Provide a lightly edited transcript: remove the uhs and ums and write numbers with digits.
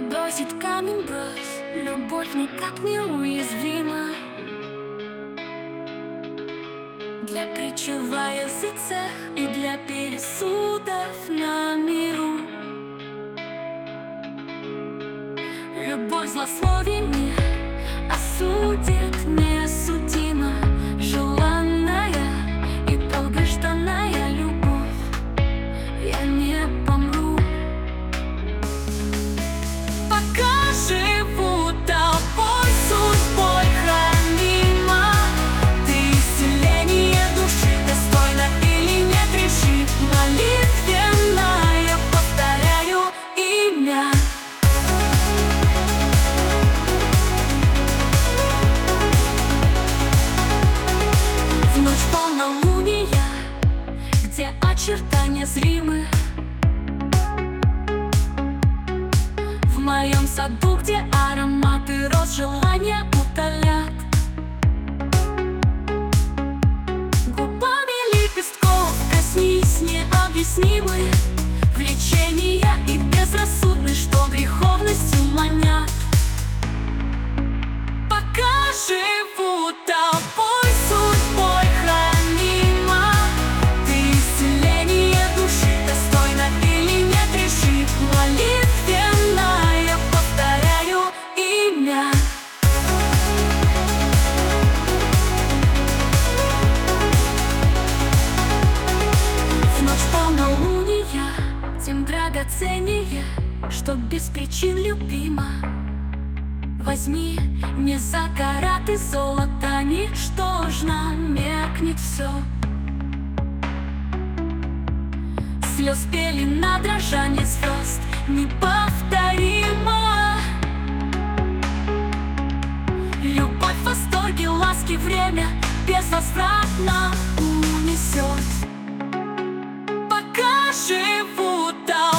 бросить камень, брось. Любовь никак не уязвима для притчи во языцах и для пересудов на миру. Любовь злословий мир осудит неосудимо. Желанная и долгожданная любовь, я не помру. Пока живу тобой, судьбой хранима, ты исцеление души достойна или нет, реши. Молитвенная повторяю имя. В ночь полнолуния, где очертания зримы, в моем саду, где ароматы роз желания утолят, губами лепестков коснись необъяснимы влечения и безрассудны, что греховностью манят. Пока живу тобой, судьбой хранима, ты исцеление души достойна или нет, реши. Молитвенная повторяю имя. В ночь полнолуния, тем драгоценнее, что без причин любима. Возьми не за караты золота, ничтожно меркнет все. Слез пелена, дрожание звезд неповторимо. Любовь, восторги, ласки время безвозвратно унесет. Пока живу там.